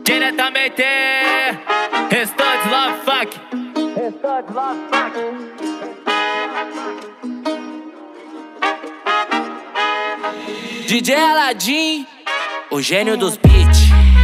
Diretamente Restante Love Funk. DJ Aladim, o gênio dos beats.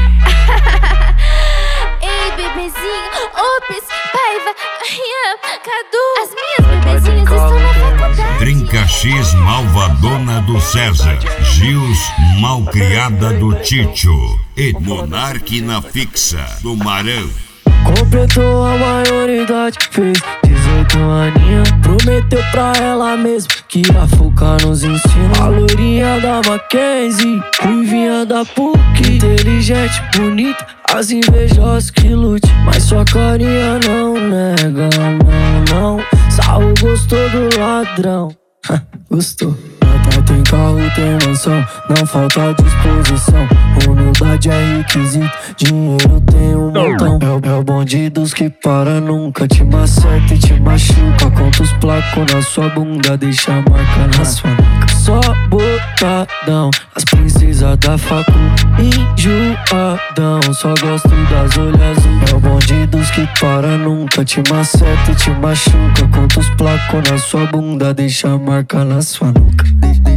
Ei, bebezinho, Ops, Paiva, Cadu. As minhas bebezinhas estão na faculdade. Trinca X, malvadona do César. Gils, malcriada do Tito. E Monarque na fixa do Marão. Completou a maioridade, fez 18 aninhos. Prometeu pra ela mesmo que ia focar nos ensinos. A loirinha da Mackenzie, ruivinha da PUC. Inteligente, bonita, as invejosas que lute. Mas sua carinha não nega, não. Sarro gostou do ladrão. Gostou. Tem carro, tem mansão, não falta disposição. Humildade é requisito, dinheiro tem um montão. É o bonde dos que para, nunca te maceta e te machuca. Conta os placos na sua bunda, deixa a marca na sua nuca. Só botadão, as princesas da facu. Enjoadão, só gosto das olhas azul. É o bonde dos que para, nunca te maceta e te machuca. Conta os placos na sua bunda, deixa a marca na sua nuca.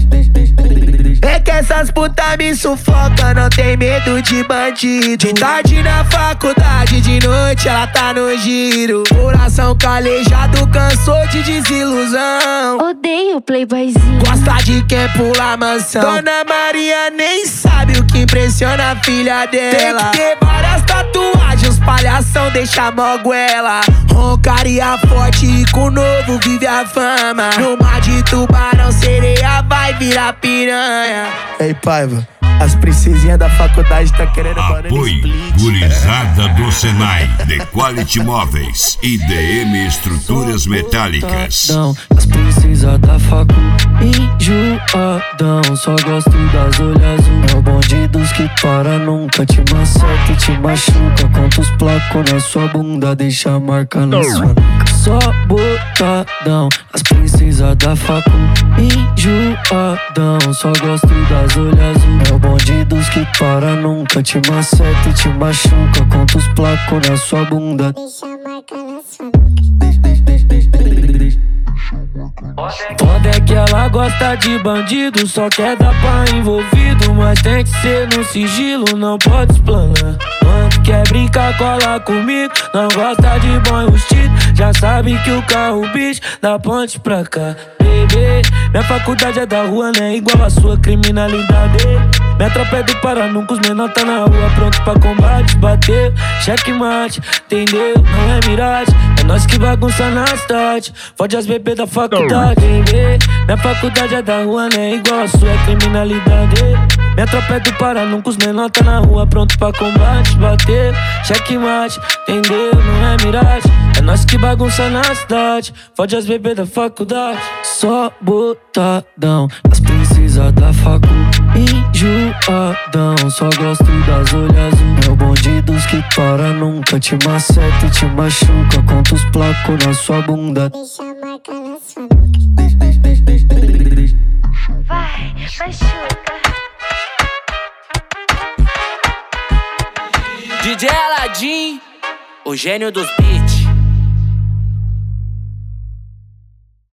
É que essas putas me sufocam, não tem medo de bandido. De tarde na faculdade, de noite ela tá no giro. Coração calejado, cansou de desilusão. Odeio playboyzinho. Gosta de quem pula a mansão. Dona Maria nem sabe o que impressiona a filha dela. Tem que ter várias tatuagens, os palhação deixa moguela. Roncaria forte e com novo vive a fama. No mar de tubarão, sereia vai virar piranha. Ei, Paiva, as princesinhas da faculdade tá querendo banana Apoio Gurizada do Senai, The Quality Móveis e DM Estruturas Metálicas. As princesas da facu, enjoadão, só gosto das olhas azul. É o bonde dos que para, nunca te maceta e te machuca. Conta os placos na sua bunda, deixa a marca na sua nuca. Só botadão, as princesas da facu, enjoadão, só gosto das olhas azul. É o bonde dos que para, nunca te maceta e te machuca. Conta os placos na sua bunda, Deixa a marca na sua nuca. Foda é que ela gosta de bandido, só quer dar pra envolvido. Mas tem que ser no sigilo, não pode explanar. Quando quer brincar, cola comigo, não gosta de bom enrustido. Já sabe que o carro bicho da ponte pra cá. Bebê, minha faculdade é da rua, né? Igual a sua criminalidade. Minha tropa é do Pará, nunca os menor tá na rua, pronto pra combate. Bateu, checkmate, entendeu? Não é miragem, é nós que bagunça na cidade. Fode as bebês da faculdade, bebê. Minha faculdade é da rua, né? Igual a sua criminalidade. Minha tropa é do Pará, nunca os menor tá na rua, pronto pra combate. Bateu, checkmate, entendeu? Não é miragem, é nós que bagunça na cidade. Fode as bebês da faculdade. Só botadão, as princesas da facu, enjoadão, só gosto das olhas azul. É o bonde dos que para, nunca te maceta e te machuca. Conta os placos na sua bunda, Deixa a marca na sua nuca. Vai, machuca. DJ Aladim, o gênio dos beats.